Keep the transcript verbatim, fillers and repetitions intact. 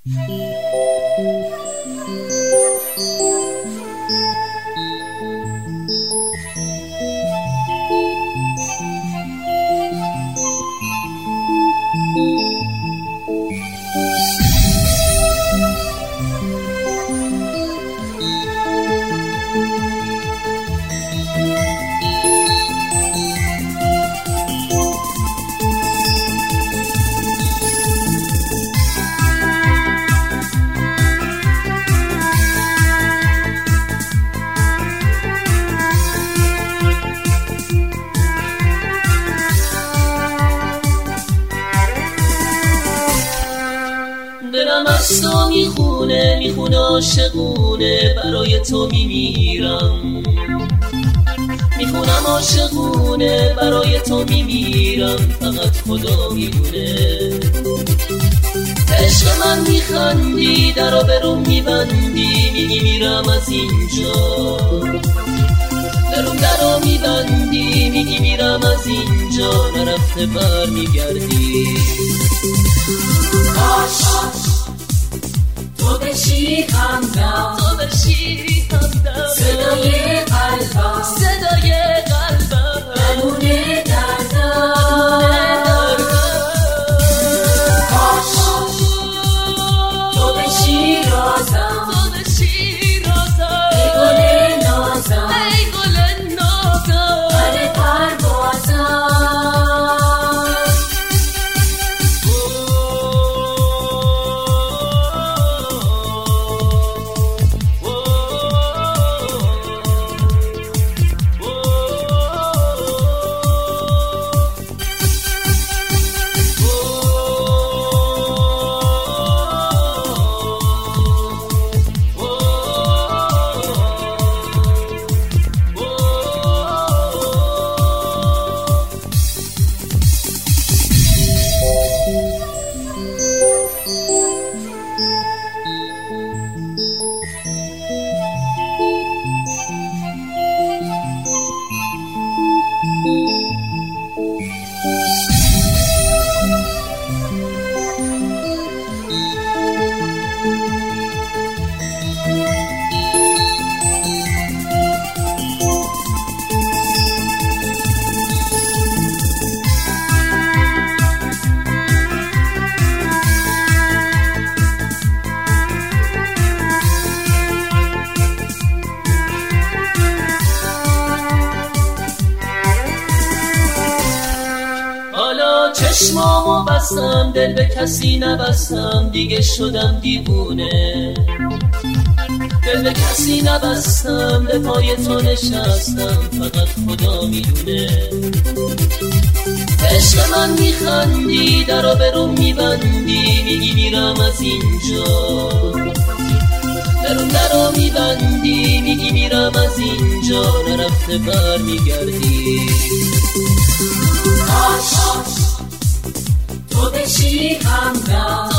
دلم از تو میخونه میخونه عاشقونه، برای تو میمیرم. میخونم عاشقونه، برای تو میمیرم، فقط خدا میدونه. عشق من میخندی، درو برو میبندی، میگی میرم از اینجا. درون درو میبندی، میگی میرم از اینجا، نرفته بر میگردی. باش تو بشی همدم، تو بشی همدم، صدای قلبم، صدای قلبم، درون دردم. باش تو بشی رازم، تو بشی رازم، ای گل نازم، ای گل نازم، پر پروازم. چشمامو بستم، دل به کسی نبستم، دیگه شدم دیوونه. دل به کسی نبستم، به پای تو نشستم، فقط خدا میدونه. عشق من میخندی، درو برو میبندی، میگی میرم از اینجا. درون درو میبندی، میگی میرم از اینجا، نرفته بر میگردی. باش تو بشی همدم،